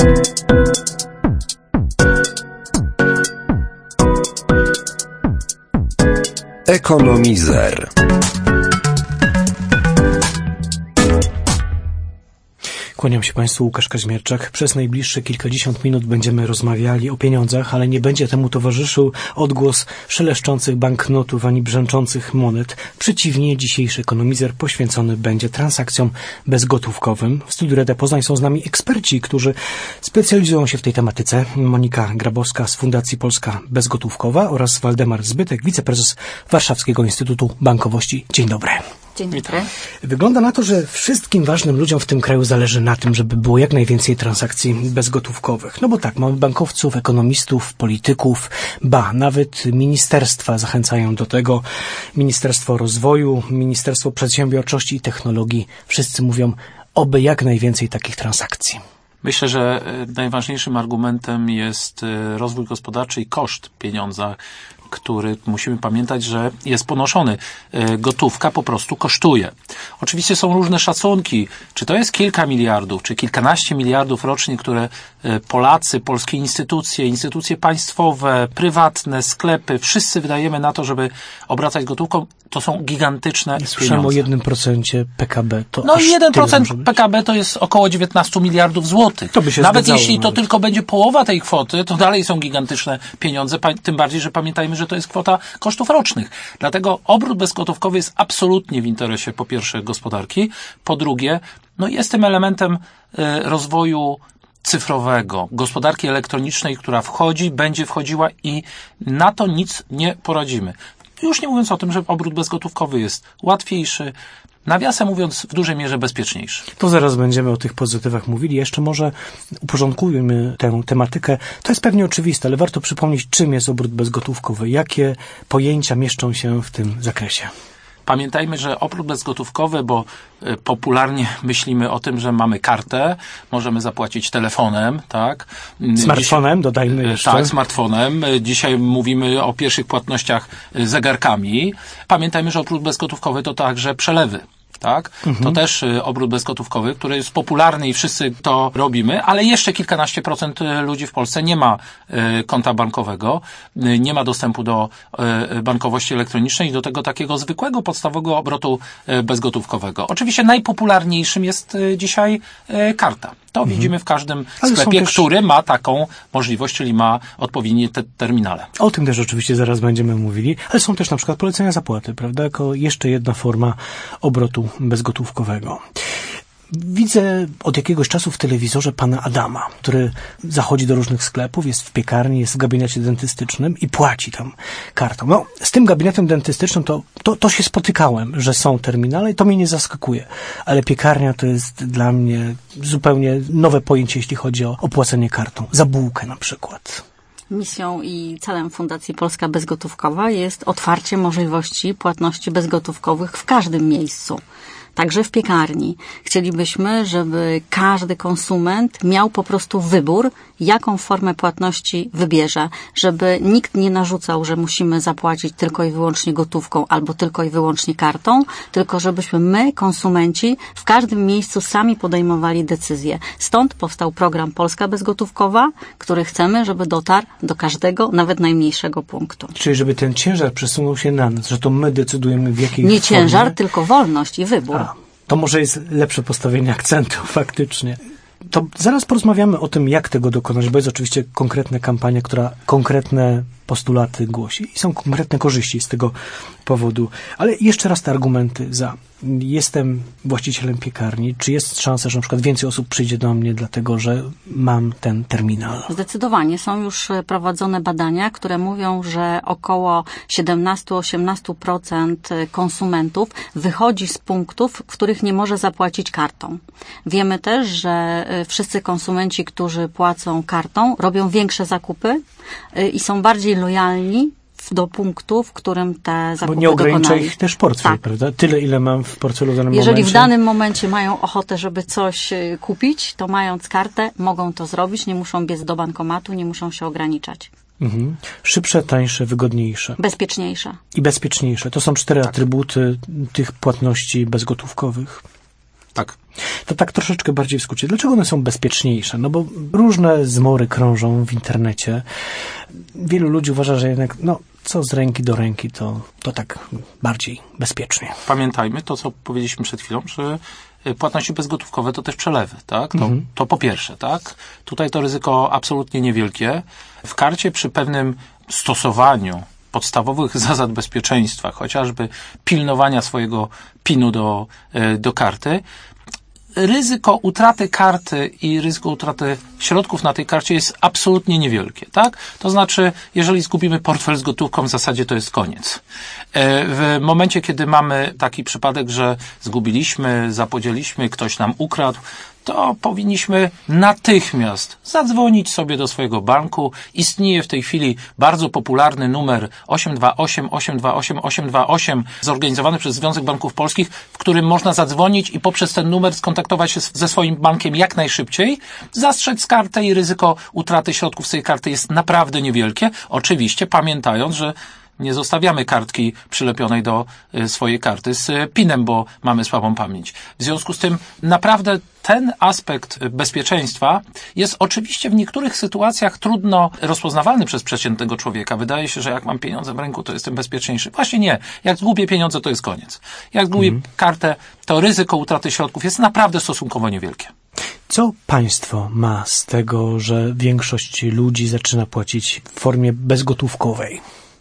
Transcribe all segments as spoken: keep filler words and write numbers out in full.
Ekonomizer. Kłaniam się Państwu, Łukasz Kaźmierczak. Przez najbliższe kilkadziesiąt minut będziemy rozmawiali o pieniądzach, ale nie będzie temu towarzyszył odgłos szeleszczących banknotów ani brzęczących monet. Przeciwnie, dzisiejszy Ekonomizer poświęcony będzie transakcjom bezgotówkowym. W studiu Radia Poznań są z nami eksperci, którzy specjalizują się w tej tematyce. Monika Grabowska z Fundacji Polska Bezgotówkowa oraz Waldemar Zbytek, wiceprezes Warszawskiego Instytutu Bankowości. Dzień dobry. Dzień dobry. Wygląda na to, że wszystkim ważnym ludziom w tym kraju zależy na tym, żeby było jak najwięcej transakcji bezgotówkowych. No bo tak, mamy bankowców, ekonomistów, polityków, ba, nawet ministerstwa zachęcają do tego. Ministerstwo Rozwoju, Ministerstwo Przedsiębiorczości i Technologii. Wszyscy mówią, oby jak najwięcej takich transakcji. Myślę, że najważniejszym argumentem jest rozwój gospodarczy i koszt pieniądza, który musimy pamiętać, że jest ponoszony. Gotówka po prostu kosztuje. Oczywiście są różne szacunki, czy to jest kilka miliardów, czy kilkanaście miliardów rocznie, które Polacy, polskie instytucje, instytucje państwowe, prywatne, sklepy, wszyscy wydajemy na to, żeby obracać gotówką. To są gigantyczne Słyszałem pieniądze. o jednym procencie P K B. To no i jeden procent P K B to jest około dziewiętnaście miliardów złotych. To by się Nawet zgadzało, jeśli to nawet. tylko będzie połowa tej kwoty, to dalej są gigantyczne pieniądze, tym bardziej, że pamiętajmy, że to jest kwota kosztów rocznych. Dlatego obrót bezgotówkowy jest absolutnie w interesie, po pierwsze, gospodarki, po drugie, no jest tym elementem y, rozwoju cyfrowego, gospodarki elektronicznej, która wchodzi, będzie wchodziła i na to nic nie poradzimy. Już nie mówiąc o tym, że obrót bezgotówkowy jest łatwiejszy, nawiasem mówiąc, w dużej mierze bezpieczniejszy. To zaraz będziemy o tych pozytywach mówili. Jeszcze może uporządkujmy tę tematykę. To jest pewnie oczywiste, ale warto przypomnieć, czym jest obrót bezgotówkowy. Jakie pojęcia mieszczą się w tym zakresie? Pamiętajmy, że obrót bezgotówkowy, bo popularnie myślimy o tym, że mamy kartę, możemy zapłacić telefonem, tak? Smartfonem, Dziś, dodajmy jeszcze. Tak, smartfonem. Dzisiaj mówimy o pierwszych płatnościach zegarkami. Pamiętajmy, że obrót bezgotówkowy to także przelewy. Tak? Mhm. To też obrót bezgotówkowy, który jest popularny i wszyscy to robimy, ale jeszcze kilkanaście procent ludzi w Polsce nie ma konta bankowego, nie ma dostępu do bankowości elektronicznej i do tego takiego zwykłego, podstawowego obrotu bezgotówkowego. Oczywiście najpopularniejszym jest dzisiaj karta. To mhm. widzimy w każdym ale sklepie, też... który ma taką możliwość, czyli ma odpowiednie te terminale. O tym też oczywiście zaraz będziemy mówili, ale są też na przykład polecenia zapłaty, prawda, jako jeszcze jedna forma obrotu bezgotówkowego. Widzę od jakiegoś czasu w telewizorze pana Adama, który zachodzi do różnych sklepów, jest w piekarni, jest w gabinecie dentystycznym i płaci tam kartą. No, z tym gabinetem dentystycznym to, to, to się spotykałem, że są terminale i to mnie nie zaskakuje. Ale piekarnia to jest dla mnie zupełnie nowe pojęcie, jeśli chodzi o opłacenie kartą. Za bułkę na przykład. Misją i celem Fundacji Polska Bezgotówkowa jest otwarcie możliwości płatności bezgotówkowych w każdym miejscu. Także w piekarni. Chcielibyśmy, żeby każdy konsument miał po prostu wybór, jaką formę płatności wybierze, żeby nikt nie narzucał, że musimy zapłacić tylko i wyłącznie gotówką albo tylko i wyłącznie kartą, tylko żebyśmy my, konsumenci, w każdym miejscu sami podejmowali decyzje. Stąd powstał program Polska Bezgotówkowa, który chcemy, żeby dotarł do każdego, nawet najmniejszego punktu. Czyli żeby ten ciężar przesunął się na nas, że to my decydujemy, w jakiej Nie formie. ciężar, tylko wolność i wybór. A, to może jest lepsze postawienie akcentu faktycznie. To zaraz porozmawiamy o tym, jak tego dokonać, bo jest oczywiście konkretna kampania, która konkretne postulaty głosi i są konkretne korzyści z tego powodu. Ale jeszcze raz te argumenty za. Jestem właścicielem piekarni. Czy jest szansa, że na przykład więcej osób przyjdzie do mnie dlatego, że mam ten terminal? Zdecydowanie. Są już prowadzone badania, które mówią, że około siedemnaście do osiemnastu procent konsumentów wychodzi z punktów, w których nie może zapłacić kartą. Wiemy też, że wszyscy konsumenci, którzy płacą kartą, robią większe zakupy i są bardziej lojalni do punktu, w którym te zakupy Bo nie ogranicza dokonali. ich też portfel, tak. Prawda? Tyle, ile mam w portfelu w danym Jeżeli momencie. w danym momencie mają ochotę, żeby coś kupić, to mając kartę, mogą to zrobić, nie muszą biec do bankomatu, nie muszą się ograniczać. Mhm. Szybsze, tańsze, wygodniejsze. Bezpieczniejsze. I bezpieczniejsze. To są cztery tak. atrybuty tych płatności bezgotówkowych. Tak. To tak troszeczkę bardziej w skrócie. Dlaczego one są bezpieczniejsze? No bo różne zmory krążą w internecie. Wielu ludzi uważa, że jednak, no, co z ręki do ręki, to, to tak bardziej bezpiecznie. Pamiętajmy to, co powiedzieliśmy przed chwilą, że płatności bezgotówkowe to też przelewy, tak? To, Mhm. to po pierwsze, tak? Tutaj to ryzyko absolutnie niewielkie. W karcie przy pewnym stosowaniu podstawowych zasad bezpieczeństwa, chociażby pilnowania swojego pinu do, do karty, ryzyko utraty karty i ryzyko utraty środków na tej karcie jest absolutnie niewielkie, tak? To znaczy, jeżeli zgubimy portfel z gotówką, w zasadzie to jest koniec. W momencie, kiedy mamy taki przypadek, że zgubiliśmy, zapodzieliśmy, ktoś nam ukradł, to powinniśmy natychmiast zadzwonić sobie do swojego banku. Istnieje w tej chwili bardzo popularny numer osiem dwa osiem, osiem dwa osiem, osiem dwa osiem zorganizowany przez Związek Banków Polskich, w którym można zadzwonić i poprzez ten numer skontaktować się ze swoim bankiem jak najszybciej, zastrzec kartę i ryzyko utraty środków z tej karty jest naprawdę niewielkie. Oczywiście pamiętając, że nie zostawiamy kartki przylepionej do swojej karty z pinem, bo mamy słabą pamięć. W związku z tym naprawdę ten aspekt bezpieczeństwa jest oczywiście w niektórych sytuacjach trudno rozpoznawalny przez przeciętnego człowieka. Wydaje się, że jak mam pieniądze w ręku, to jestem bezpieczniejszy. Właśnie nie. Jak zgubię pieniądze, to jest koniec. Jak zgubię mm. kartę, to ryzyko utraty środków jest naprawdę stosunkowo niewielkie. Co państwo ma z tego, że większość ludzi zaczyna płacić w formie bezgotówkowej?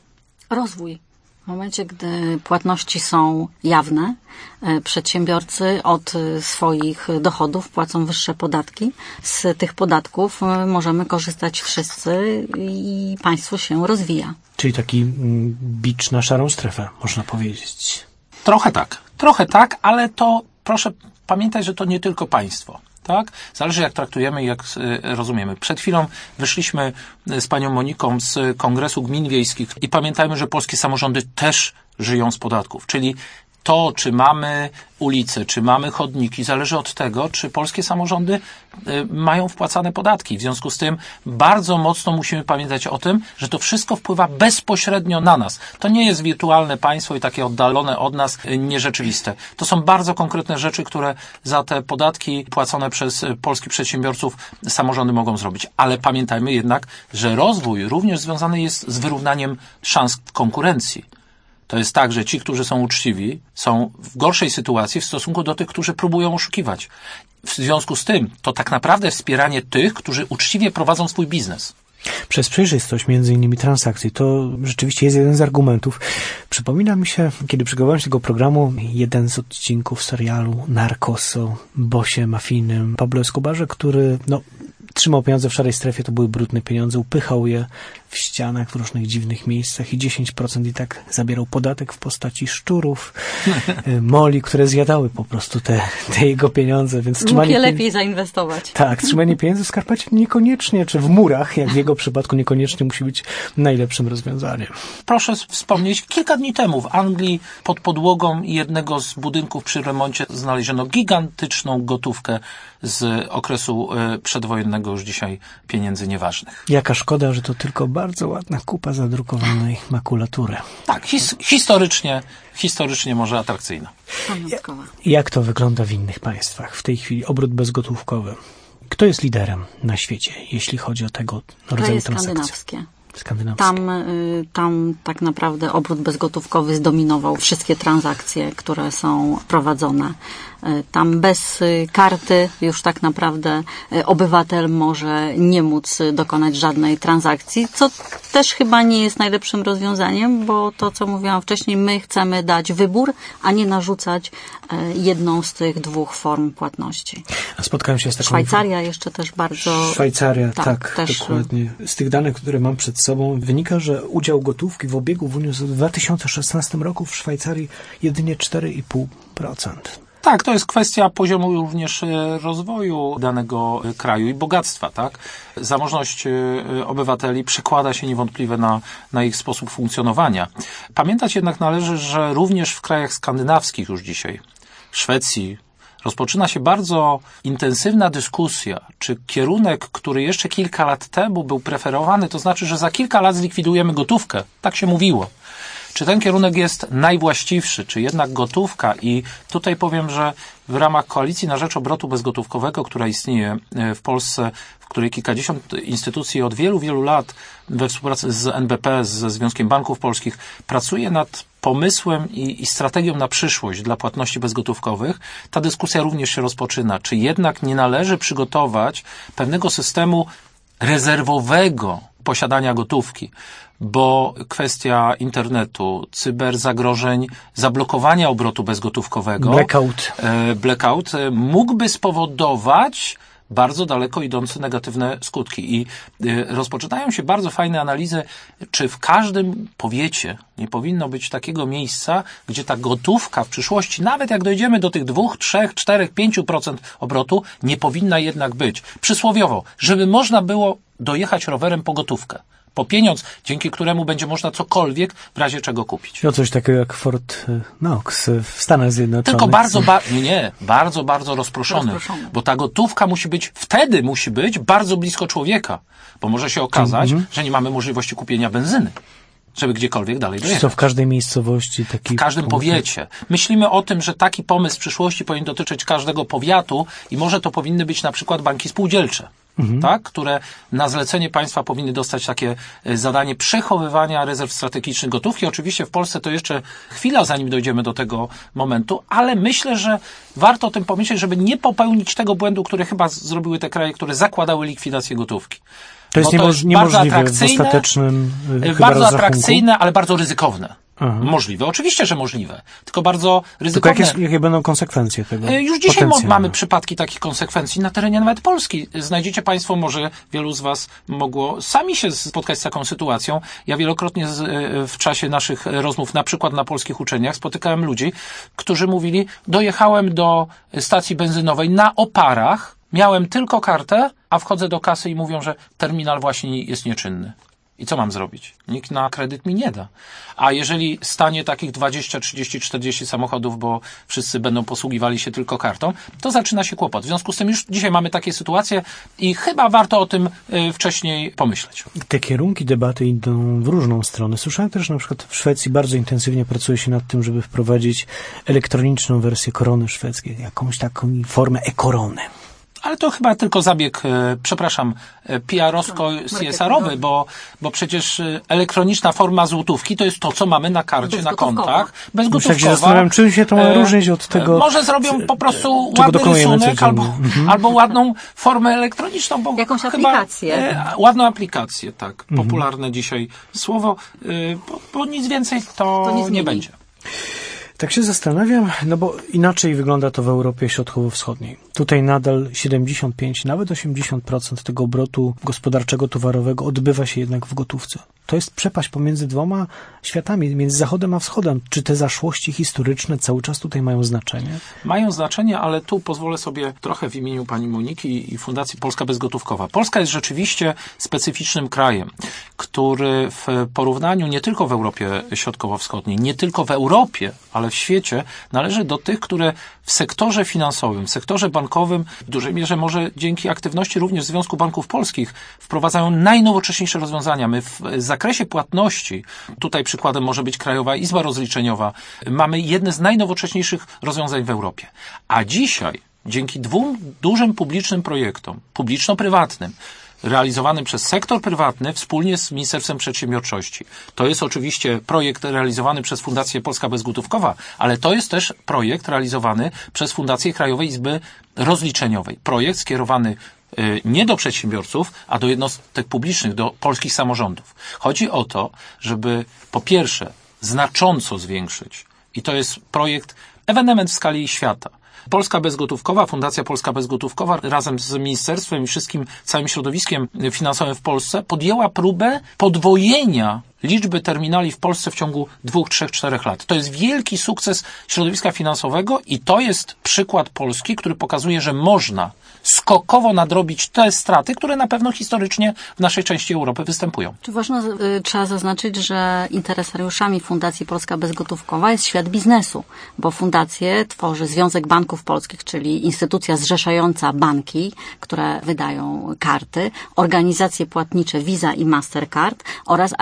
Rozwój. W momencie, gdy płatności są jawne, przedsiębiorcy od swoich dochodów płacą wyższe podatki. Z tych podatków możemy korzystać wszyscy i państwo się rozwija. Czyli taki bicz na szarą strefę, można powiedzieć. Trochę tak. Trochę tak, ale to proszę pamiętać, że to nie tylko państwo. Tak? Zależy jak traktujemy i jak rozumiemy. Przed chwilą wyszliśmy z panią Moniką z Kongresu Gmin Wiejskich i pamiętajmy, że polskie samorządy też żyją z podatków. Czyli to, czy mamy ulice, czy mamy chodniki, zależy od tego, czy polskie samorządy mają wpłacane podatki. W związku z tym bardzo mocno musimy pamiętać o tym, że to wszystko wpływa bezpośrednio na nas. To nie jest wirtualne państwo i takie oddalone od nas, nierzeczywiste. To są bardzo konkretne rzeczy, które za te podatki płacone przez polskich przedsiębiorców samorządy mogą zrobić. Ale pamiętajmy jednak, że rozwój również związany jest z wyrównaniem szans konkurencji. To jest tak, że ci, którzy są uczciwi, są w gorszej sytuacji w stosunku do tych, którzy próbują oszukiwać. W związku z tym, to tak naprawdę wspieranie tych, którzy uczciwie prowadzą swój biznes. Przez przejrzystość między innymi transakcji, to rzeczywiście jest jeden z argumentów. Przypomina mi się, kiedy przygotowałem się do tego programu, jeden z odcinków serialu Narcos o bossie mafijnym Pablo Escobarze, który no, trzymał pieniądze w szarej strefie, to były brudne pieniądze, upychał je w ścianach, w różnych dziwnych miejscach i dziesięć procent i tak zabierał podatek w postaci szczurów, moli, które zjadały po prostu te, te jego pieniądze. Więc mógł je lepiej zainwestować. Tak, trzymanie pieniędzy w skarpecie niekoniecznie, czy w murach, jak w jego przypadku, niekoniecznie musi być najlepszym rozwiązaniem. Proszę wspomnieć, kilka dni temu w Anglii pod podłogą jednego z budynków przy remoncie znaleziono gigantyczną gotówkę z okresu przedwojennego, już dzisiaj pieniędzy nieważnych. Jaka szkoda, że to tylko bardzo ładna kupa zadrukowanej makulatury. Tak, his, historycznie, historycznie może atrakcyjna. Pamiątkowa. Jak to wygląda w innych państwach? W tej chwili obrót bezgotówkowy. Kto jest liderem na świecie, jeśli chodzi o tego rodzaju transakcje? skandynawskie. Skandynawskie. Tam, tam tak naprawdę obrót bezgotówkowy zdominował wszystkie transakcje, które są prowadzone. Tam bez karty już tak naprawdę obywatel może nie móc dokonać żadnej transakcji, co też chyba nie jest najlepszym rozwiązaniem, bo to, co mówiłam wcześniej, my chcemy dać wybór, a nie narzucać jedną z tych dwóch form płatności. A spotkałem się z taką... Szwajcaria jeszcze też bardzo... Szwajcaria, tak, tak też... dokładnie. Z tych danych, które mam przed sobą, wynika, że udział gotówki w obiegu wyniósł w dwa tysiące szesnastym roku w Szwajcarii jedynie cztery i pół procent. Tak, to jest kwestia poziomu również rozwoju danego kraju i bogactwa, tak? Zamożność obywateli przekłada się niewątpliwie na, na ich sposób funkcjonowania. Pamiętać jednak należy, że również w krajach skandynawskich już dzisiaj, w Szwecji, rozpoczyna się bardzo intensywna dyskusja, czy kierunek, który jeszcze kilka lat temu był preferowany, to znaczy, że za kilka lat zlikwidujemy gotówkę, tak się mówiło. Czy ten kierunek jest najwłaściwszy, czy jednak gotówka? I tutaj powiem, że w ramach Koalicji na rzecz obrotu bezgotówkowego, która istnieje w Polsce, w której kilkadziesiąt instytucji od wielu, wielu lat we współpracy z N B P, ze Związkiem Banków Polskich, pracuje nad pomysłem i, i strategią na przyszłość dla płatności bezgotówkowych, ta dyskusja również się rozpoczyna. Czy jednak nie należy przygotować pewnego systemu rezerwowego posiadania gotówki, bo kwestia internetu, cyberzagrożeń, zablokowania obrotu bezgotówkowego, blackout, e, blackout mógłby spowodować bardzo daleko idące negatywne skutki. I y, rozpoczynają się bardzo fajne analizy, czy w każdym powiecie nie powinno być takiego miejsca, gdzie ta gotówka w przyszłości, nawet jak dojdziemy do tych dwóch, trzech, czterech, pięciu procent obrotu, nie powinna jednak być. Przysłowiowo, żeby można było dojechać rowerem po gotówkę. Po pieniądz, dzięki któremu będzie można cokolwiek w razie czego kupić. No coś takiego jak Fort Knox w Stanach Zjednoczonych. Tylko bardzo, ba- nie, nie, bardzo, bardzo rozproszony, rozproszony. Bo ta gotówka musi być, wtedy musi być bardzo blisko człowieka, bo może się okazać, mhm. że nie mamy możliwości kupienia benzyny, żeby gdziekolwiek dalej dojechać. Co w każdej miejscowości taki... W każdym punkt. Powiecie. Myślimy o tym, że taki pomysł w przyszłości powinien dotyczyć każdego powiatu i może to powinny być na przykład banki spółdzielcze. Mhm. Tak, które na zlecenie państwa powinny dostać takie zadanie przechowywania rezerw strategicznych gotówki. Oczywiście w Polsce to jeszcze chwila, zanim dojdziemy do tego momentu, ale myślę, że warto o tym pomyśleć, żeby nie popełnić tego błędu, który chyba zrobiły te kraje, które zakładały likwidację gotówki. To jest, to jest niemożliwe w ostatecznym bardzo atrakcyjne, ale bardzo ryzykowne. Aha. Możliwe. Oczywiście, że możliwe. Tylko bardzo ryzykowne. Tylko jakie, jakie będą konsekwencje tego? Już dzisiaj mamy przypadki takich konsekwencji na terenie nawet Polski. Znajdziecie państwo, może wielu z was mogło sami się spotkać z taką sytuacją. Ja wielokrotnie z, w czasie naszych rozmów, na przykład na polskich uczelniach, spotykałem ludzi, którzy mówili, dojechałem do stacji benzynowej na oparach, miałem tylko kartę, a wchodzę do kasy i mówią, że terminal właśnie jest nieczynny. I co mam zrobić? Nikt na kredyt mi nie da. A jeżeli stanie takich dwadzieścia, trzydzieści, czterdzieści samochodów, bo wszyscy będą posługiwali się tylko kartą, to zaczyna się kłopot. W związku z tym już dzisiaj mamy takie sytuacje i chyba warto o tym wcześniej pomyśleć. Te kierunki debaty idą w różną stronę. Słyszałem też, że na przykład w Szwecji bardzo intensywnie pracuje się nad tym, żeby wprowadzić elektroniczną wersję korony szwedzkiej, jakąś taką formę e-korony. Ale to chyba tylko zabieg, e, przepraszam, e, P R-owsko-C S R-owy, bo, bo przecież elektroniczna forma złotówki to jest to, co mamy na karcie, na kontach. Bezgotówkowa. Tak się zastanawiam, czym się to ma różnić od tego... Może zrobią po prostu ładny rysunek albo, mhm. albo ładną formę elektroniczną. Bo jakąś chyba, aplikację. E, ładną aplikację, tak. Mhm. Popularne dzisiaj słowo, e, bo, bo nic więcej to, to nie, nie będzie. Tak się zastanawiam, no bo inaczej wygląda to w Europie Środkowo-Wschodniej. Tutaj nadal siedemdziesiąt pięć, nawet osiemdziesiąt procent tego obrotu gospodarczego, towarowego odbywa się jednak w gotówce. To jest przepaść pomiędzy dwoma światami, między Zachodem a Wschodem. Czy te zaszłości historyczne cały czas tutaj mają znaczenie? Mają znaczenie, ale tu pozwolę sobie trochę w imieniu pani Moniki i Fundacji Polska Bezgotówkowa. Polska jest rzeczywiście specyficznym krajem, który w porównaniu nie tylko w Europie Środkowo-Wschodniej, nie tylko w Europie, ale w świecie należy do tych, które w sektorze finansowym, w sektorze bankowym, w dużej mierze może dzięki aktywności również Związku Banków Polskich wprowadzają najnowocześniejsze rozwiązania. My w zakresie płatności, tutaj przykładem może być Krajowa Izba Rozliczeniowa, mamy jedne z najnowocześniejszych rozwiązań w Europie. A dzisiaj, dzięki dwóm dużym publicznym projektom, publiczno-prywatnym, realizowanym przez sektor prywatny wspólnie z Ministerstwem Przedsiębiorczości. To jest oczywiście projekt realizowany przez Fundację Polska Bezgotówkowa, ale to jest też projekt realizowany przez Fundację Krajowej Izby Rozliczeniowej. Projekt skierowany nie do przedsiębiorców, a do jednostek publicznych, do polskich samorządów. Chodzi o to, żeby po pierwsze znacząco zwiększyć, i to jest projekt, ewenement w skali świata, Polska Bezgotówkowa, Fundacja Polska Bezgotówkowa razem z ministerstwem i wszystkim całym środowiskiem finansowym w Polsce podjęła próbę podwojenia liczby terminali w Polsce w ciągu dwóch, trzech, czterech lat. To jest wielki sukces środowiska finansowego i to jest przykład Polski, który pokazuje, że można skokowo nadrobić te straty, które na pewno historycznie w naszej części Europy występują. Czy ważne, y, trzeba zaznaczyć, że interesariuszami Fundacji Polska Bezgotówkowa jest świat biznesu, bo fundację tworzy Związek Banków Polskich, czyli instytucja zrzeszająca banki, które wydają karty, organizacje płatnicze Visa i Mastercard oraz agenci rozliczeń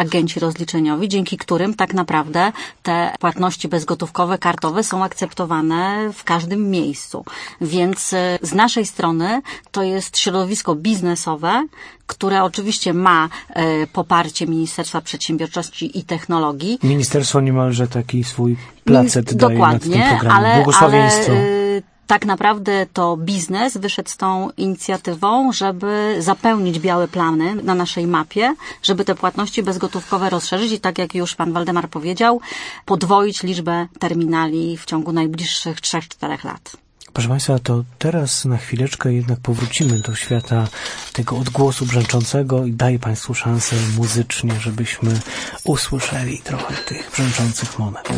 rozliczeniowi, dzięki którym tak naprawdę te płatności bezgotówkowe, kartowe są akceptowane w każdym miejscu. Więc z naszej strony to jest środowisko biznesowe, które oczywiście ma e, poparcie Ministerstwa Przedsiębiorczości i Technologii. Ministerstwo niemalże taki swój placet daje nad tym programem. Ale, Błogosławieństwo. ale e, tak naprawdę to biznes wyszedł z tą inicjatywą, żeby zapełnić białe plany na naszej mapie, żeby te płatności bezgotówkowe rozszerzyć i tak jak już pan Waldemar powiedział, podwoić liczbę terminali w ciągu najbliższych trzech czterech lat. Proszę Państwa, to teraz na chwileczkę jednak powrócimy do świata tego odgłosu brzęczącego i daję Państwu szansę muzycznie, żebyśmy usłyszeli trochę tych brzęczących monet.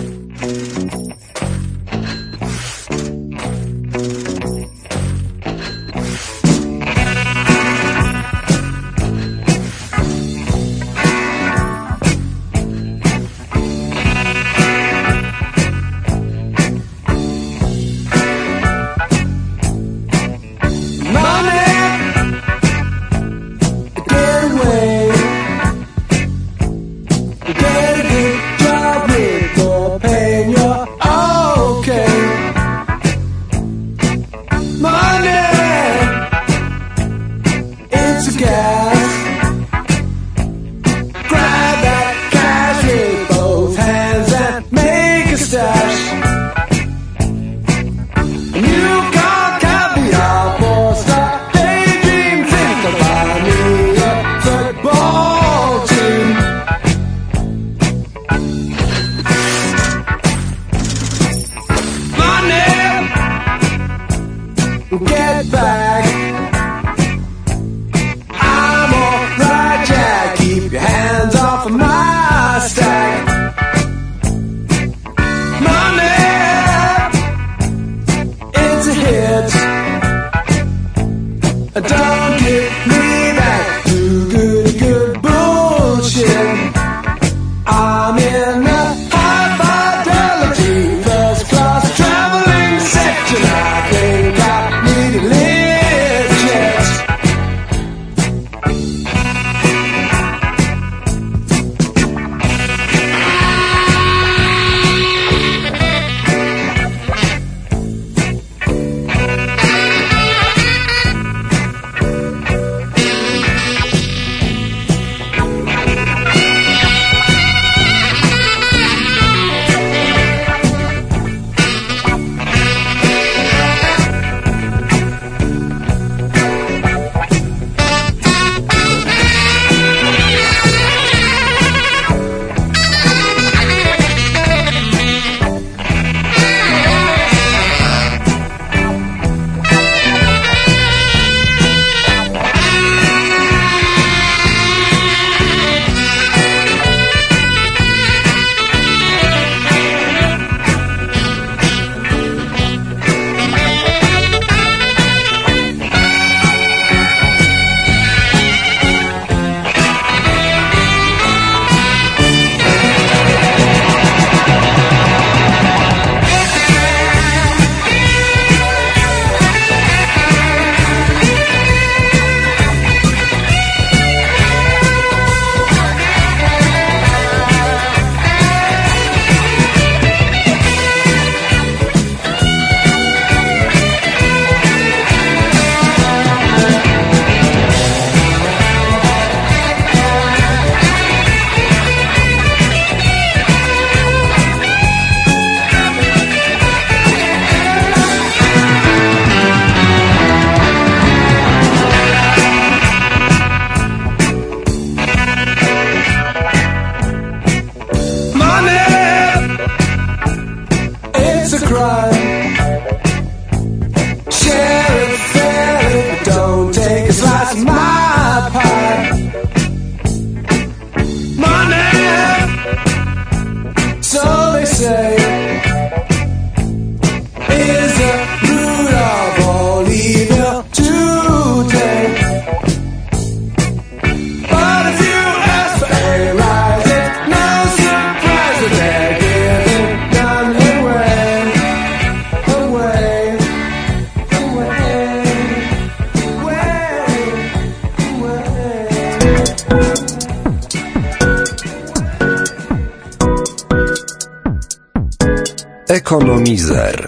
Ekonomizer.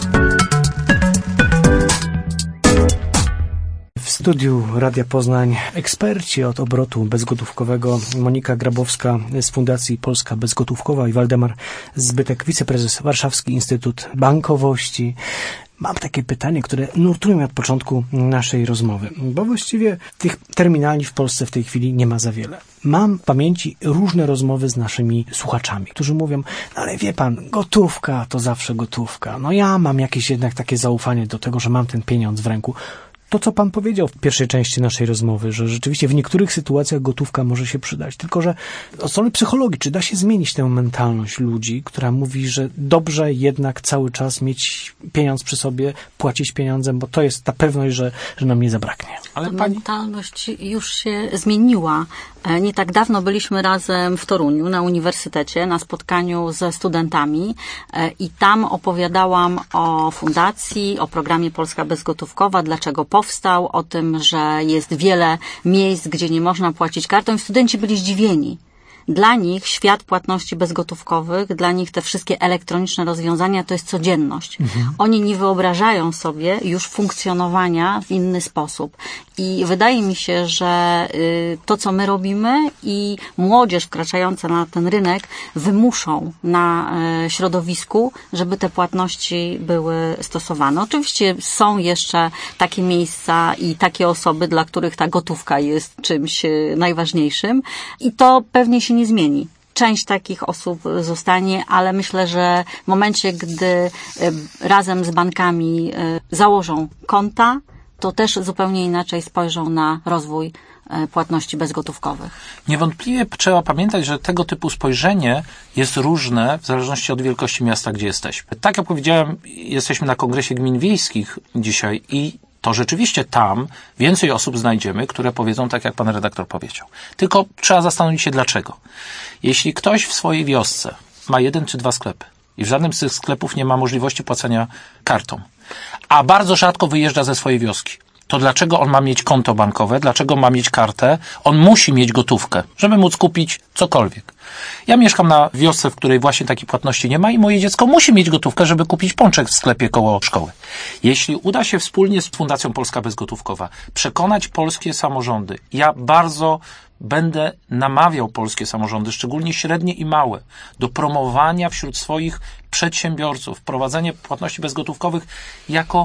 W studiu Radia Poznań eksperci od obrotu bezgotówkowego, Monika Grabowska z Fundacji Polska Bezgotówkowa i Waldemar Zbytek, wiceprezes Warszawski Instytut Bankowości. Mam takie pytanie, które nurtuje mnie od początku naszej rozmowy, bo właściwie tych terminali w Polsce w tej chwili nie ma za wiele. Mam w pamięci różne rozmowy z naszymi słuchaczami, którzy mówią, no ale wie pan, gotówka to zawsze gotówka. No ja mam jakieś jednak takie zaufanie do tego, że mam ten pieniądz w ręku. To, co pan powiedział w pierwszej części naszej rozmowy, że rzeczywiście w niektórych sytuacjach gotówka może się przydać. Tylko że od strony psychologii, czy da się zmienić tę mentalność ludzi, która mówi, że dobrze jednak cały czas mieć pieniądz przy sobie, płacić pieniądzem, bo to jest ta pewność, że, że nam nie zabraknie. Ale pani... mentalność już się zmieniła. Nie tak dawno byliśmy razem w Toruniu na uniwersytecie na spotkaniu ze studentami i tam opowiadałam o fundacji, o programie Polska Bezgotówkowa, dlaczego powstał, o tym, że jest wiele miejsc, gdzie nie można płacić kartą i studenci byli zdziwieni. Dla nich świat płatności bezgotówkowych, dla nich te wszystkie elektroniczne rozwiązania to jest codzienność. Mhm. Oni nie wyobrażają sobie już funkcjonowania w inny sposób. I wydaje mi się, że to, co my robimy i młodzież wkraczająca na ten rynek wymuszą na środowisku, żeby te płatności były stosowane. Oczywiście są jeszcze takie miejsca i takie osoby, dla których ta gotówka jest czymś najważniejszym i to pewnie się nie zmieni. Część takich osób zostanie, ale myślę, że w momencie, gdy razem z bankami założą konta, to też zupełnie inaczej spojrzą na rozwój płatności bezgotówkowych. Niewątpliwie trzeba pamiętać, że tego typu spojrzenie jest różne w zależności od wielkości miasta, gdzie jesteśmy. Tak jak powiedziałem, jesteśmy na Kongresie Gmin Wiejskich dzisiaj i to rzeczywiście tam więcej osób znajdziemy, które powiedzą tak, jak pan redaktor powiedział. Tylko trzeba zastanowić się dlaczego. Jeśli ktoś w swojej wiosce ma jeden czy dwa sklepy i w żadnym z tych sklepów nie ma możliwości płacenia kartą, a bardzo rzadko wyjeżdża ze swojej wioski, to dlaczego on ma mieć konto bankowe, dlaczego ma mieć kartę? On musi mieć gotówkę, żeby móc kupić cokolwiek. Ja mieszkam na wiosce, w której właśnie takiej płatności nie ma i moje dziecko musi mieć gotówkę, żeby kupić pączek w sklepie koło szkoły. Jeśli uda się wspólnie z Fundacją Polska Bezgotówkowa przekonać polskie samorządy, ja bardzo będę namawiał polskie samorządy, szczególnie średnie i małe, do promowania wśród swoich przedsiębiorców wprowadzenie płatności bezgotówkowych jako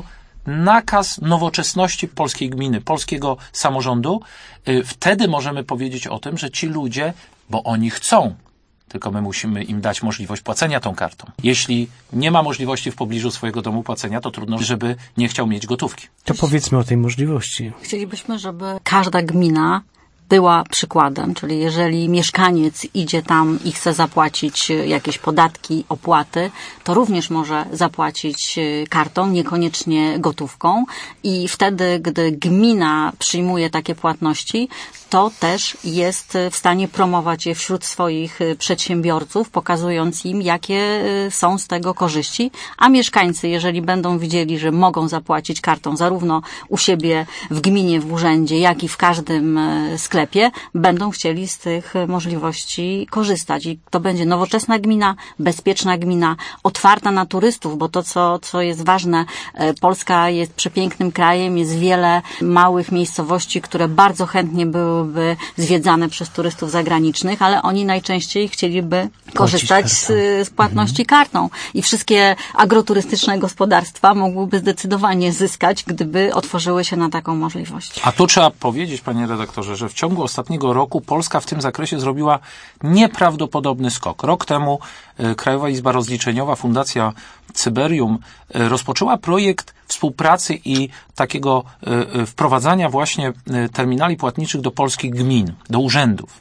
nakaz nowoczesności polskiej gminy, polskiego samorządu, wtedy możemy powiedzieć o tym, że ci ludzie, bo oni chcą, tylko my musimy im dać możliwość płacenia tą kartą. Jeśli nie ma możliwości w pobliżu swojego domu płacenia, to trudno, żeby nie chciał mieć gotówki. To powiedzmy o tej możliwości. Chcielibyśmy, żeby każda gmina była przykładem, czyli jeżeli mieszkaniec idzie tam i chce zapłacić jakieś podatki, opłaty, to również może zapłacić kartą, niekoniecznie gotówką i wtedy, gdy gmina przyjmuje takie płatności, to też jest w stanie promować je wśród swoich przedsiębiorców, pokazując im, jakie są z tego korzyści, a mieszkańcy, jeżeli będą widzieli, że mogą zapłacić kartą zarówno u siebie w gminie, w urzędzie, jak i w każdym sklepie, będą chcieli z tych możliwości korzystać. I to będzie nowoczesna gmina, bezpieczna gmina, otwarta na turystów, bo to, co, co jest ważne, Polska jest przepięknym krajem, jest wiele małych miejscowości, które bardzo chętnie były byłyby zwiedzane przez turystów zagranicznych, ale oni najczęściej chcieliby korzystać z, z płatności mhm. kartą. I wszystkie agroturystyczne gospodarstwa mogłyby zdecydowanie zyskać, gdyby otworzyły się na taką możliwość. A tu trzeba powiedzieć, panie redaktorze, że w ciągu ostatniego roku Polska w tym zakresie zrobiła nieprawdopodobny skok. Rok temu Krajowa Izba Rozliczeniowa, Fundacja Cyberium rozpoczęła projekt współpracy i takiego wprowadzania właśnie terminali płatniczych do polskich gmin, do urzędów.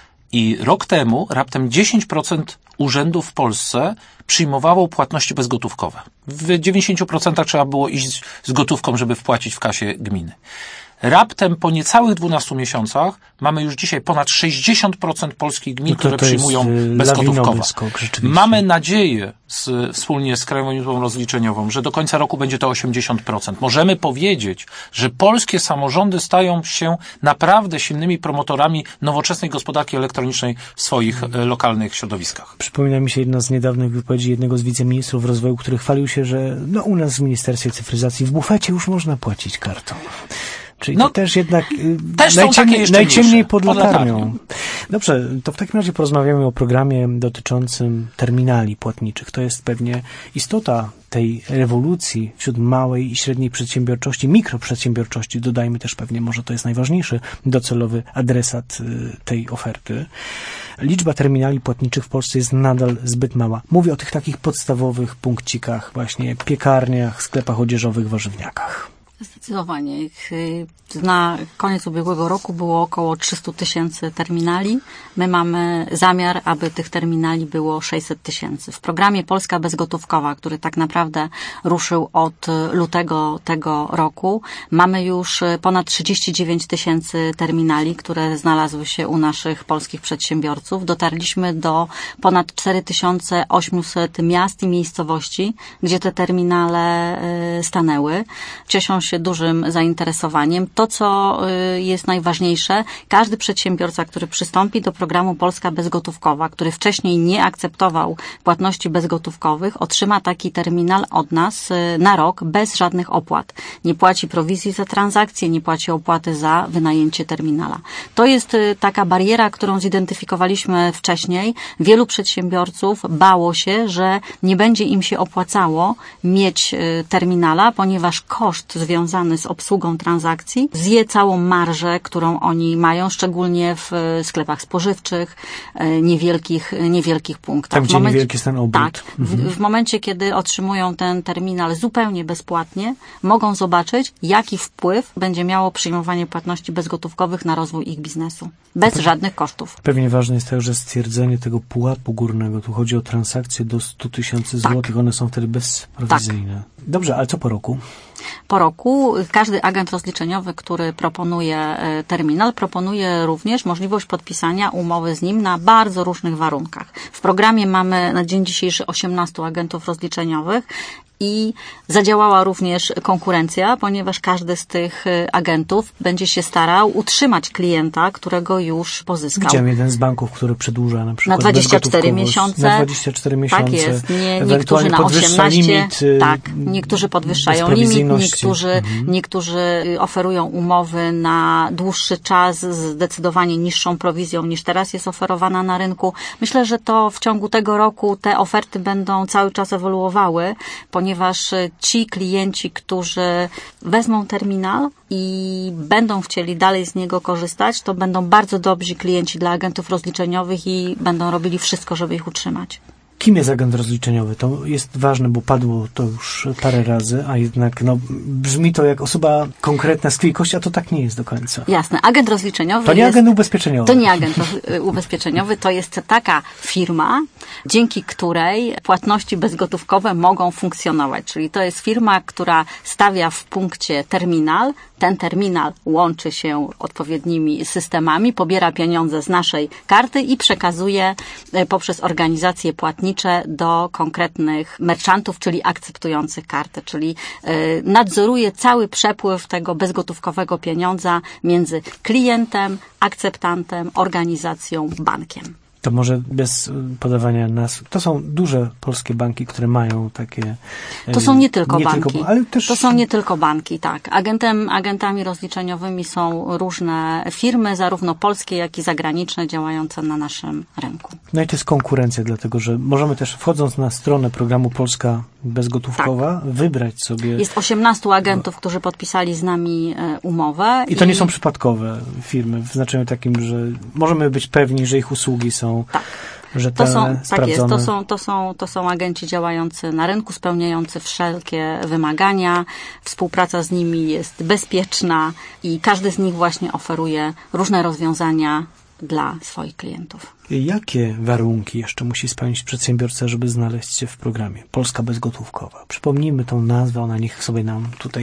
I rok temu raptem dziesięć procent urzędów w Polsce przyjmowało płatności bezgotówkowe. W dziewięćdziesiąt procent trzeba było iść z gotówką, żeby wpłacić w kasie gminy. Raptem po niecałych dwunastu miesiącach mamy już dzisiaj ponad sześćdziesiąt procent polskich gmin, no to, które to przyjmują bezgotówkowo. Skok, mamy nadzieję z, wspólnie z Krajową Izbą Rozliczeniową, że do końca roku będzie to osiemdziesiąt procent. Możemy powiedzieć, że polskie samorządy stają się naprawdę silnymi promotorami nowoczesnej gospodarki elektronicznej w swoich e, lokalnych środowiskach. Przypomina mi się jedna z niedawnych wypowiedzi jednego z wiceministrów rozwoju, który chwalił się, że no, u nas w Ministerstwie Cyfryzacji w bufecie już można płacić kartą. Czyli no, to też jednak też najciemniej, najciemniej pod pod latarnią. Dobrze, to w takim razie porozmawiamy o programie dotyczącym terminali płatniczych. To jest pewnie istota tej rewolucji wśród małej i średniej przedsiębiorczości, mikroprzedsiębiorczości. Dodajmy też pewnie, może to jest najważniejszy docelowy adresat tej oferty. Liczba terminali płatniczych w Polsce jest nadal zbyt mała. Mówię o tych takich podstawowych punkcikach, właśnie piekarniach, sklepach odzieżowych, warzywniakach. Zdecydowanie. Na koniec ubiegłego roku było około trzysta tysięcy terminali. My mamy zamiar, aby tych terminali było sześćset tysięcy. W programie Polska Bezgotówkowa, który tak naprawdę ruszył od lutego tego roku, mamy już ponad trzydzieści dziewięć tysięcy terminali, które znalazły się u naszych polskich przedsiębiorców. Dotarliśmy do ponad cztery tysiące osiemset miast i miejscowości, gdzie te terminale stanęły. Cieszą się dużym zainteresowaniem. To, co jest najważniejsze, każdy przedsiębiorca, który przystąpi do programu Polska Bezgotówkowa, który wcześniej nie akceptował płatności bezgotówkowych, otrzyma taki terminal od nas na rok bez żadnych opłat. Nie płaci prowizji za transakcję, nie płaci opłaty za wynajęcie terminala. To jest taka bariera, którą zidentyfikowaliśmy wcześniej. Wielu przedsiębiorców bało się, że nie będzie im się opłacało mieć terminala, ponieważ koszt związany z obsługą transakcji zje całą marżę, którą oni mają, szczególnie w sklepach spożywczych, niewielkich, niewielkich punktach. Tam, gdzie momencie, niewielki jest ten obrót. Tak. Mhm. W, w momencie, kiedy otrzymują ten terminal zupełnie bezpłatnie, mogą zobaczyć, jaki wpływ będzie miało przyjmowanie płatności bezgotówkowych na rozwój ich biznesu. Bez Pe- żadnych kosztów. Pewnie ważne jest także stwierdzenie tego pułapu górnego. Tu chodzi o transakcje do stu tysięcy złotych. Tak. One są wtedy bezprowizyjne. Tak. Dobrze, ale co po roku? Po roku każdy agent rozliczeniowy, który proponuje terminal, proponuje również możliwość podpisania umowy z nim na bardzo różnych warunkach. W programie mamy na dzień dzisiejszy osiemnastu agentów rozliczeniowych i zadziałała również konkurencja, ponieważ każdy z tych agentów będzie się starał utrzymać klienta, którego już pozyskał. Widziałem jeden z banków, który przedłuża na przykład na dwadzieścia cztery miesiące. Na dwadzieścia cztery miesiące. Tak jest. Nie, niektórzy na osiemnaście. Limit, tak. Niektórzy podwyższają limit, niektórzy, mhm. niektórzy oferują umowy na dłuższy czas z zdecydowanie niższą prowizją niż teraz jest oferowana na rynku. Myślę, że to w ciągu tego roku te oferty będą cały czas ewoluowały, ponieważ ponieważ ci klienci, którzy wezmą terminal i będą chcieli dalej z niego korzystać, to będą bardzo dobrzy klienci dla agentów rozliczeniowych i będą robili wszystko, żeby ich utrzymać. Kim jest agent rozliczeniowy? To jest ważne, bo padło to już parę razy, a jednak no, brzmi to jak osoba konkretna z krwi i kości, a to tak nie jest do końca. Jasne. Agent rozliczeniowy To nie jest, agent ubezpieczeniowy. To nie agent ubezpieczeniowy, to jest taka firma, dzięki której płatności bezgotówkowe mogą funkcjonować. Czyli to jest firma, która stawia w punkcie terminal, ten terminal łączy się odpowiednimi systemami, pobiera pieniądze z naszej karty i przekazuje poprzez organizacje płatnicze do konkretnych merchantów, czyli akceptujących kartę, czyli nadzoruje cały przepływ tego bezgotówkowego pieniądza między klientem, akceptantem, organizacją, bankiem. To może bez podawania nazw. To są duże polskie banki, które mają takie... To są nie tylko nie banki. Tylko, ale też... To są nie tylko banki, tak. Agentem, agentami rozliczeniowymi są różne firmy, zarówno polskie, jak i zagraniczne, działające na naszym rynku. No i to jest konkurencja, dlatego że możemy też, wchodząc na stronę programu Polska Bezgotówkowa, tak. wybrać sobie... Jest osiemnastu agentów, którzy podpisali z nami umowę. I to i... nie są przypadkowe firmy, w znaczeniu takim, że możemy być pewni, że ich usługi są tak. rzetelne, to są, sprawdzone. Tak jest, to są, to, są, to są agenci działający na rynku, spełniający wszelkie wymagania. Współpraca z nimi jest bezpieczna i każdy z nich właśnie oferuje różne rozwiązania dla swoich klientów. Jakie warunki jeszcze musi spełnić przedsiębiorca, żeby znaleźć się w programie Polska Bezgotówkowa? Przypomnijmy tą nazwę, ona niech sobie nam tutaj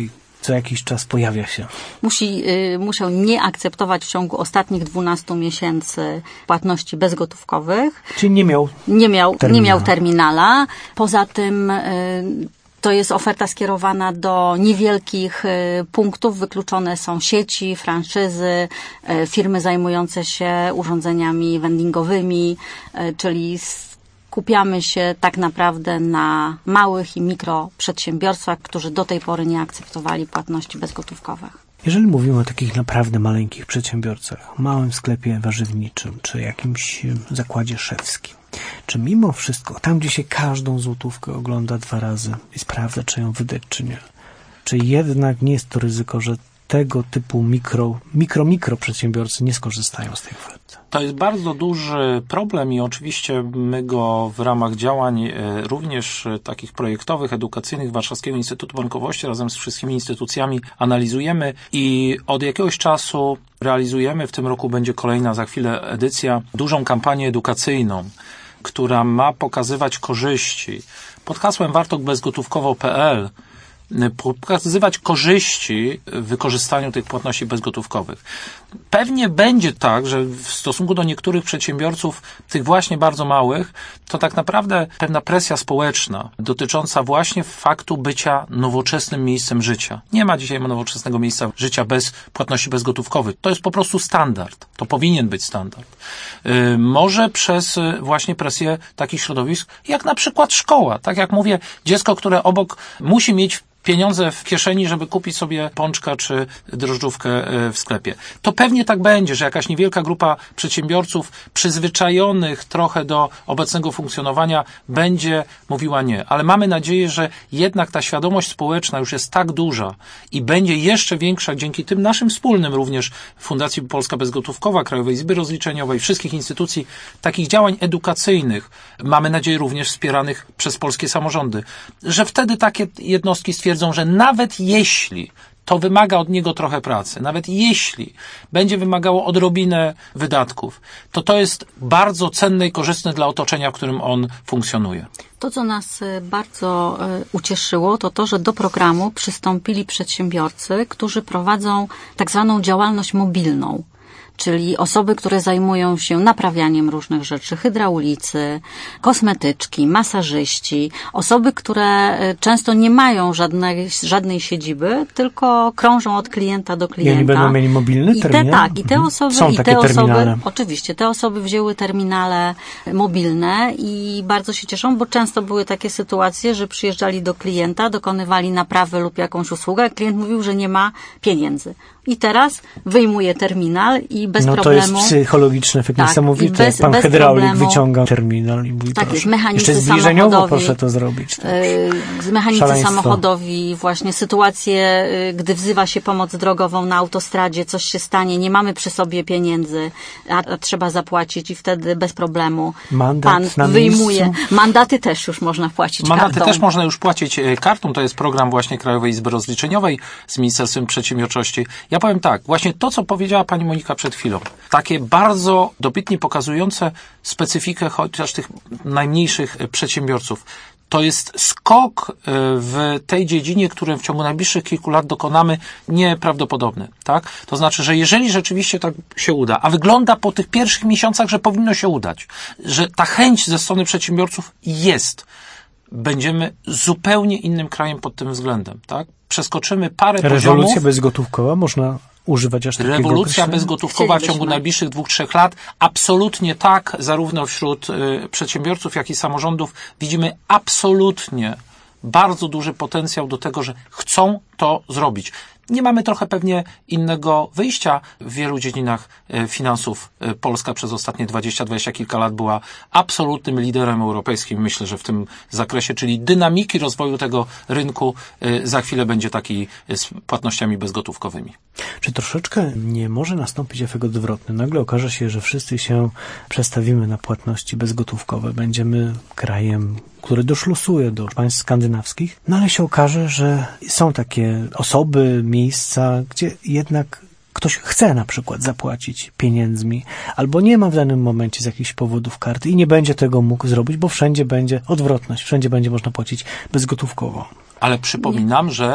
co jakiś czas pojawia się. Musi, y, musiał nie akceptować w ciągu ostatnich dwunastu miesięcy płatności bezgotówkowych. Czyli nie miał Nie miał, terminala. nie miał terminala. Poza tym y, to jest oferta skierowana do niewielkich y, punktów. Wykluczone są sieci, franszyzy, y, firmy zajmujące się urządzeniami vendingowymi, y, czyli skupiamy się tak naprawdę na małych i mikroprzedsiębiorstwach, którzy do tej pory nie akceptowali płatności bezgotówkowych. Jeżeli mówimy o takich naprawdę maleńkich przedsiębiorcach, małym sklepie warzywniczym, czy jakimś zakładzie szewskim, czy mimo wszystko, tam gdzie się każdą złotówkę ogląda dwa razy i sprawdza, czy ją wydać, czy nie, czy jednak nie jest to ryzyko, że tego typu mikro, mikro, mikro przedsiębiorcy nie skorzystają z tej oferty? To jest bardzo duży problem i oczywiście my go w ramach działań również takich projektowych, edukacyjnych Warszawskiego Instytutu Bankowości razem z wszystkimi instytucjami analizujemy i od jakiegoś czasu realizujemy, w tym roku będzie kolejna za chwilę edycja, dużą kampanię edukacyjną, która ma pokazywać korzyści pod hasłem wartok bezgotówkowo kropka p l pokazywać korzyści w wykorzystaniu tych płatności bezgotówkowych. Pewnie będzie tak, że w stosunku do niektórych przedsiębiorców, tych właśnie bardzo małych, to tak naprawdę pewna presja społeczna dotycząca właśnie faktu bycia nowoczesnym miejscem życia. Nie ma dzisiaj nowoczesnego miejsca życia bez płatności bezgotówkowych. To jest po prostu standard. To powinien być standard. Yy, może przez właśnie presję takich środowisk, jak na przykład szkoła. Tak jak mówię, dziecko, które obok musi mieć pieniądze w kieszeni, żeby kupić sobie pączka czy drożdżówkę w sklepie. To pewnie tak będzie, że jakaś niewielka grupa przedsiębiorców przyzwyczajonych trochę do obecnego funkcjonowania będzie mówiła nie. Ale mamy nadzieję, że jednak ta świadomość społeczna już jest tak duża i będzie jeszcze większa dzięki tym naszym wspólnym również Fundacji Polska Bezgotówkowa, Krajowej Izby Rozliczeniowej, wszystkich instytucji, takich działań edukacyjnych, mamy nadzieję również wspieranych przez polskie samorządy, że wtedy takie jednostki stwierdzą, że nawet jeśli to wymaga od niego trochę pracy, nawet jeśli będzie wymagało odrobinę wydatków, to to jest bardzo cenne i korzystne dla otoczenia, w którym on funkcjonuje. To, co nas bardzo ucieszyło, to to, że do programu przystąpili przedsiębiorcy, którzy prowadzą tak zwaną działalność mobilną. Czyli osoby, które zajmują się naprawianiem różnych rzeczy, hydraulicy, kosmetyczki, masażyści, osoby, które często nie mają żadnej, żadnej siedziby, tylko krążą od klienta do klienta. I oni będą mieli mobilny terminal? I te, tak, i te osoby, Są i takie te osoby, terminale. oczywiście, te osoby wzięły terminale mobilne i bardzo się cieszą, bo często były takie sytuacje, że przyjeżdżali do klienta, dokonywali naprawy lub jakąś usługę, a klient mówił, że nie ma pieniędzy. I teraz wyjmuje terminal i bez no problemu... No to jest psychologiczny efekt tak, niesamowity. Bez, Pan bez hydraulik problemu, wyciąga terminal i mówi, tak proszę. jest, mechanicy Jeszcze zbliżeniowo samochodowi, proszę to zrobić. Tak. Z mechanicy Szaleństwo. samochodowi, właśnie sytuacje, gdy wzywa się pomoc drogową na autostradzie, coś się stanie, nie mamy przy sobie pieniędzy, a, a trzeba zapłacić i wtedy bez problemu Mandat pan na wyjmuje. miejscu? Mandaty też już można płacić Mandaty kartą. też można już płacić kartą. To jest program właśnie Krajowej Izby Rozliczeniowej z Ministerstwem Przedsiębiorczości. Ja powiem tak, właśnie to, co powiedziała pani Monika przed chwilą, takie bardzo dobitnie pokazujące specyfikę chociaż tych najmniejszych przedsiębiorców. To jest skok w tej dziedzinie, który w ciągu najbliższych kilku lat dokonamy, nieprawdopodobny. Tak? To znaczy, że jeżeli rzeczywiście tak się uda, a wygląda po tych pierwszych miesiącach, że powinno się udać, że ta chęć ze strony przedsiębiorców jest, będziemy zupełnie innym krajem pod tym względem. Tak? Przeskoczymy parę poziomów. Rewolucja bezgotówkowa można używać aż takiego Rewolucja określenia? bezgotówkowa w ciągu najbliższych dwóch, trzech lat. Absolutnie tak, zarówno wśród y, przedsiębiorców, jak i samorządów widzimy absolutnie bardzo duży potencjał do tego, że chcą to zrobić. Nie mamy trochę pewnie innego wyjścia w wielu dziedzinach finansów. Polska przez ostatnie dwadzieścia, dwadzieścia kilka lat była absolutnym liderem europejskim, myślę, że w tym zakresie, czyli dynamiki rozwoju tego rynku za chwilę będzie taki z płatnościami bezgotówkowymi. Czy troszeczkę nie może nastąpić efekt odwrotny? Nagle okaże się, że wszyscy się przestawimy na płatności bezgotówkowe. Będziemy krajem, który doszlusuje do państw skandynawskich, no ale się okaże, że są takie osoby, miejsca, gdzie jednak ktoś chce na przykład zapłacić pieniędzmi, albo nie ma w danym momencie z jakichś powodów karty i nie będzie tego mógł zrobić, bo wszędzie będzie odwrotność, wszędzie będzie można płacić bezgotówkowo. Ale przypominam, że w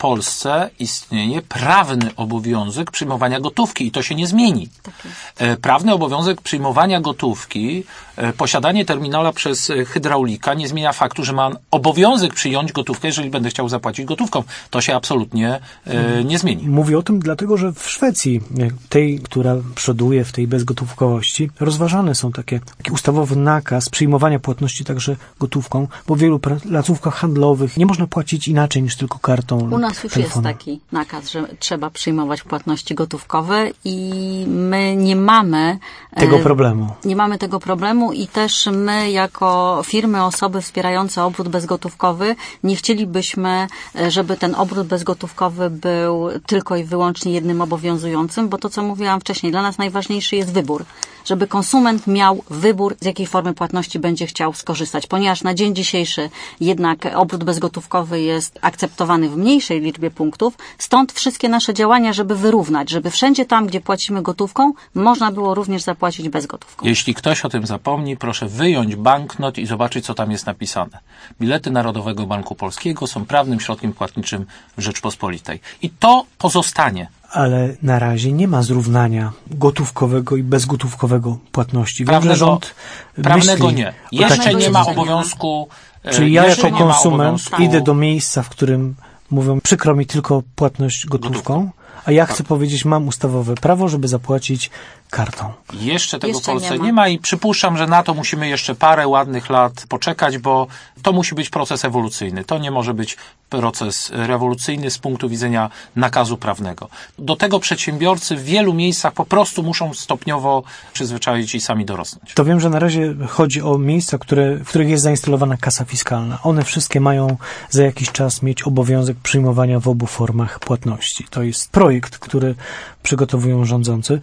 Polsce istnieje prawny obowiązek przyjmowania gotówki i to się nie zmieni. Tak jest. Prawny obowiązek przyjmowania gotówki, posiadanie terminala przez hydraulika nie zmienia faktu, że mam obowiązek przyjąć gotówkę, jeżeli będę chciał zapłacić gotówką. To się absolutnie e, nie zmieni. Mówię o tym dlatego, że w Szwecji, tej, która przoduje w tej bezgotówkowości, rozważane są takie, taki ustawowy nakaz przyjmowania płatności także gotówką, bo w wielu placówkach handlowych nie można płacić inaczej niż tylko kartą. U nas już telefonem. Jest taki nakaz, że trzeba przyjmować płatności gotówkowe i my nie mamy tego problemu. Nie mamy tego problemu i też my jako firmy, osoby wspierające obrót bezgotówkowy nie chcielibyśmy, żeby ten obrót bezgotówkowy był tylko i wyłącznie jednym obowiązującym, bo to, co mówiłam wcześniej, dla nas najważniejszy jest wybór. Żeby konsument miał wybór, z jakiej formy płatności będzie chciał skorzystać, ponieważ na dzień dzisiejszy jednak obrót bezgotówkowy jest akceptowany w mniejszej liczbie punktów, stąd wszystkie nasze działania, żeby wyrównać, żeby wszędzie tam, gdzie płacimy gotówką, można było również zapłacić bezgotówką. Jeśli ktoś o tym zapomni, proszę wyjąć banknot i zobaczyć, co tam jest napisane. Bilety Narodowego Banku Polskiego są prawnym środkiem płatniczym Rzeczpospolitej. I to pozostanie. Ale na razie nie ma zrównania gotówkowego i bezgotówkowego płatności. Prawnego, Wiem, że rząd prawnego nie. Jeszcze takiej... nie ma obowiązku. Czyli ja jako konsument obowiązku... idę do miejsca, w którym mówią, przykro mi tylko płatność gotówką, gotówką. A ja chcę tak. powiedzieć, mam ustawowe prawo, żeby zapłacić kartą. Jeszcze tego jeszcze w Polsce nie ma. nie ma i przypuszczam, że na to musimy jeszcze parę ładnych lat poczekać, bo to musi być proces ewolucyjny. To nie może być proces rewolucyjny z punktu widzenia nakazu prawnego. Do tego przedsiębiorcy w wielu miejscach po prostu muszą stopniowo przyzwyczaić i sami dorosnąć. To wiem, że na razie chodzi o miejsca, które, w których jest zainstalowana kasa fiskalna. One wszystkie mają za jakiś czas mieć obowiązek przyjmowania w obu formach płatności. To jest projekt, który przygotowują rządzący.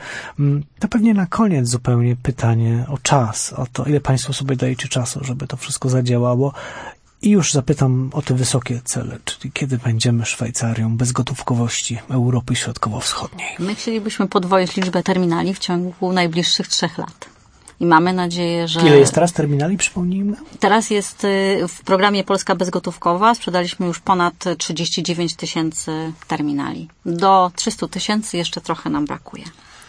To pewnie na koniec zupełnie pytanie o czas, o to, ile Państwo sobie dajecie czasu, żeby to wszystko zadziałało. I już zapytam o te wysokie cele, czyli kiedy będziemy Szwajcarią bezgotówkowości Europy Środkowo-Wschodniej? My chcielibyśmy podwoić liczbę terminali w ciągu najbliższych trzech lat. I mamy nadzieję, że... Ile jest teraz terminali, przypomnijmy? Teraz jest w programie Polska Bezgotówkowa. Sprzedaliśmy już ponad trzydzieści dziewięć tysięcy terminali. Do trzystu tysięcy jeszcze trochę nam brakuje.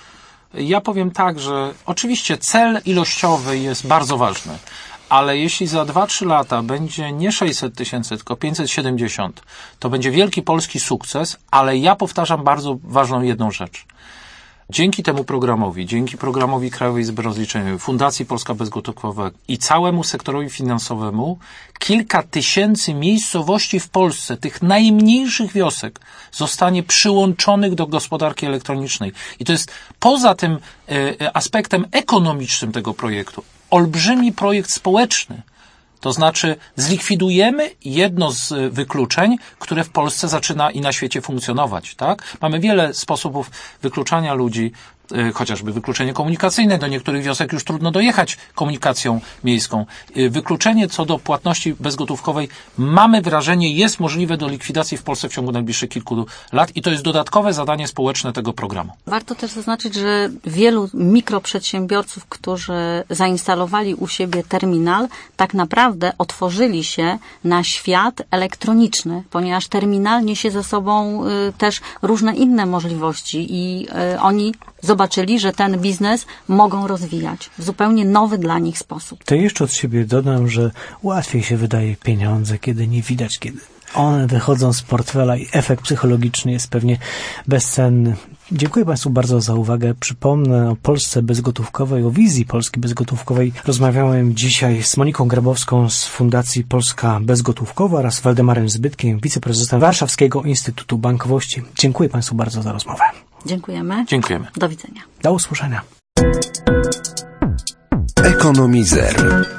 Ja powiem tak, że oczywiście cel ilościowy jest bardzo ważny, ale jeśli za dwa trzy lata będzie nie sześćset tysięcy, tylko pięćset siedemdziesiąt, to będzie wielki polski sukces, ale ja powtarzam bardzo ważną jedną rzecz. Dzięki temu programowi, dzięki programowi Krajowej Izby Rozliczeniowej, Fundacji Polska Bezgotówkowa i całemu sektorowi finansowemu, kilka tysięcy miejscowości w Polsce, tych najmniejszych wiosek, zostanie przyłączonych do gospodarki elektronicznej. I to jest poza tym e, aspektem ekonomicznym tego projektu, olbrzymi projekt społeczny. To znaczy zlikwidujemy jedno z wykluczeń, które w Polsce zaczyna i na świecie funkcjonować, tak? Mamy wiele sposobów wykluczania ludzi, chociażby wykluczenie komunikacyjne. Do niektórych wiosek już trudno dojechać komunikacją miejską. Wykluczenie co do płatności bezgotówkowej, mamy wrażenie, jest możliwe do likwidacji w Polsce w ciągu najbliższych kilku lat i to jest dodatkowe zadanie społeczne tego programu. Warto też zaznaczyć, że wielu mikroprzedsiębiorców, którzy zainstalowali u siebie terminal, tak naprawdę otworzyli się na świat elektroniczny, ponieważ terminal niesie ze sobą y, też różne inne możliwości i y, oni zobaczyli, że ten biznes mogą rozwijać w zupełnie nowy dla nich sposób. To jeszcze od siebie dodam, że łatwiej się wydaje pieniądze, kiedy nie widać, kiedy one wychodzą z portfela i efekt psychologiczny jest pewnie bezcenny. Dziękuję Państwu bardzo za uwagę. Przypomnę o Polsce bezgotówkowej, o wizji Polski bezgotówkowej. Rozmawiałem dzisiaj z Moniką Grabowską z Fundacji Polska Bezgotówkowa oraz Waldemarem Zbytkiem, wiceprezesem Warszawskiego Instytutu Bankowości. Dziękuję Państwu bardzo za rozmowę. Dziękujemy. Dziękujemy. Do widzenia. Do usłyszenia. Ekonomizer.